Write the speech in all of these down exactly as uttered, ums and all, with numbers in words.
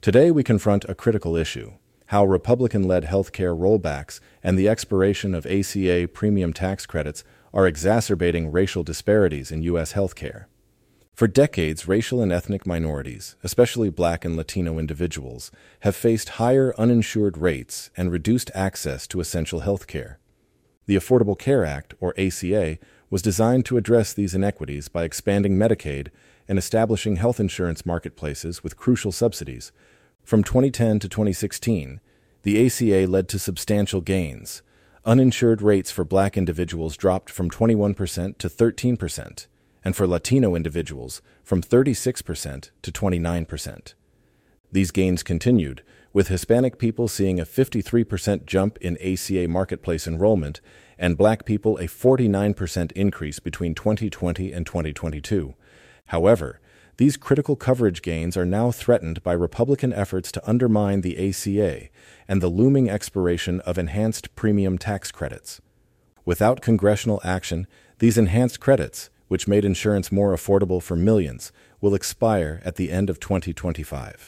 Today we confront a critical issue: how Republican-led healthcare rollbacks and the expiration of A C A premium tax credits are exacerbating racial disparities in U S healthcare. For decades, racial and ethnic minorities, especially Black and Latino individuals, have faced higher uninsured rates and reduced access to essential healthcare. The Affordable Care Act, or A C A, was designed to address these inequities by expanding Medicaid and establishing health insurance marketplaces with crucial subsidies. From twenty ten to twenty sixteen, the A C A led to substantial gains. Uninsured rates for Black individuals dropped from twenty-one percent to thirteen percent, and for Latino individuals from thirty-six percent to twenty-nine percent. These gains continued, with Hispanic people seeing a fifty-three percent jump in A C A marketplace enrollment and Black people a forty-nine percent increase between twenty twenty and twenty twenty-two. However, these critical coverage gains are now threatened by Republican efforts to undermine the A C A and the looming expiration of enhanced premium tax credits. Without congressional action, these enhanced credits, which made insurance more affordable for millions, will expire at the end of twenty twenty-five.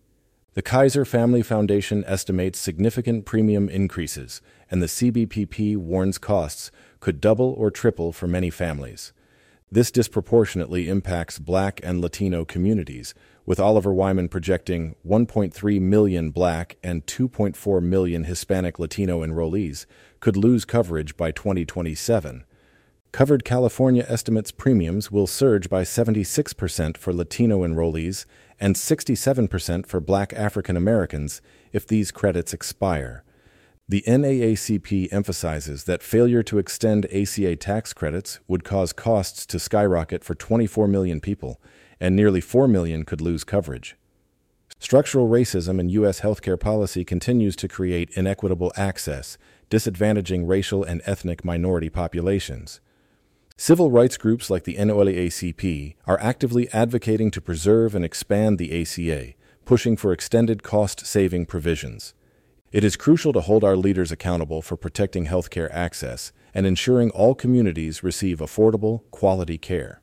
The Kaiser Family Foundation estimates significant premium increases, and the C B P P warns costs could double or triple for many families. This disproportionately impacts Black and Latino communities, with Oliver Wyman projecting one point three million Black and two point four million Hispanic Latino enrollees could lose coverage by twenty twenty-seven. Covered California estimates premiums will surge by seventy-six percent for Latino enrollees and sixty-seven percent for Black African Americans if these credits expire. The N double A C P emphasizes that failure to extend A C A tax credits would cause costs to skyrocket for twenty-four million people, and nearly four million could lose coverage. Structural racism in U S healthcare policy continues to create inequitable access, disadvantaging racial and ethnic minority populations. Civil rights groups like the N double A C P are actively advocating to preserve and expand the A C A, pushing for extended cost-saving provisions. It is crucial to hold our leaders accountable for protecting healthcare access and ensuring all communities receive affordable, quality care.